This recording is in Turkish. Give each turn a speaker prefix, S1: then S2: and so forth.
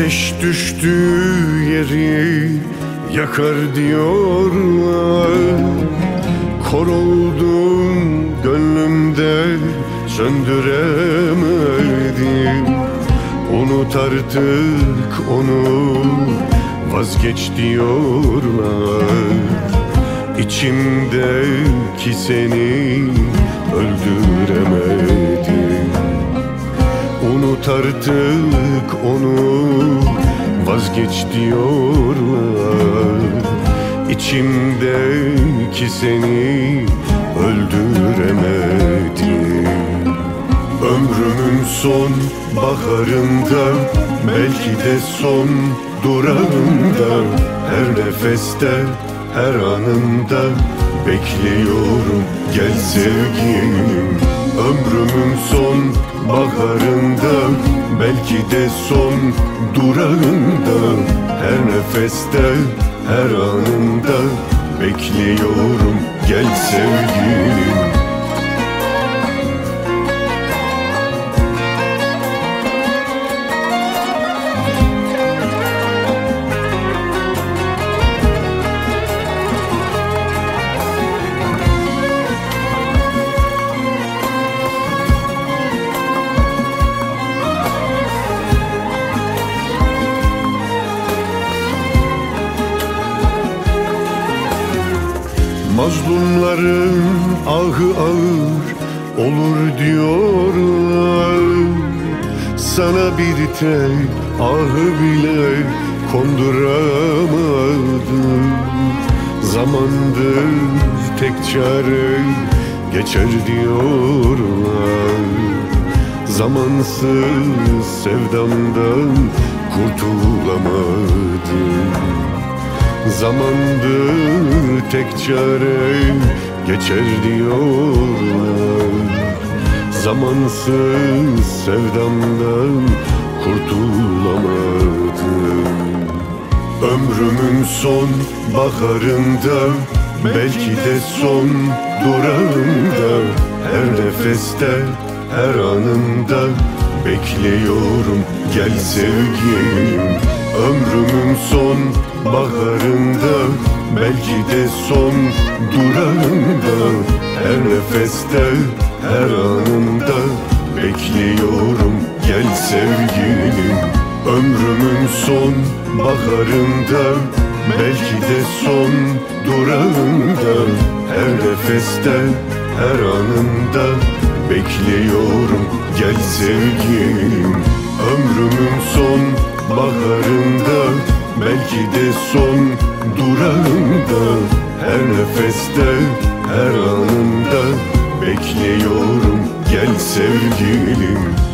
S1: Ateş düştüğü yeri yakar diyorlar. Kor oldum gönlümde söndüremedim. Unut artık onu, vazgeç diyorlar. İçimdeki seni öldüremedim. Unut artık onu, vazgeç diyorlar. İçimdeki seni öldüremedim. Ömrümün son baharında, belki de son durağında, her nefeste, her anında bekliyorum, gel sevgilim. Ömrümün son baharında, belki de son durağında, her nefeste, her anında bekliyorum, gel sevgilim. Mazlumların ahı ağır olur diyorlar. Sana bir tek ahı bile konduramadım. Zamandır tek çare geçer diyorlar. Zamansız sevdamdan kurtulamadım. Zamandır tek çare geçer diyorlar. Zamansız sevdamdan kurtulamadım. Ömrümün son baharında, belki de son durağında, her nefeste, her anında bekliyorum, gel sevgilim. Ömrümün son baharında, belki de son durağında, her nefeste, her anında bekliyorum, gel sevgilim. Ömrümün son baharında, belki de son durağında, her nefeste, her anında bekliyorum, gel sevgilim. Ömrümün son baharında, belki de son durağında, her nefeste, her anında bekliyorum, gel sevgilim.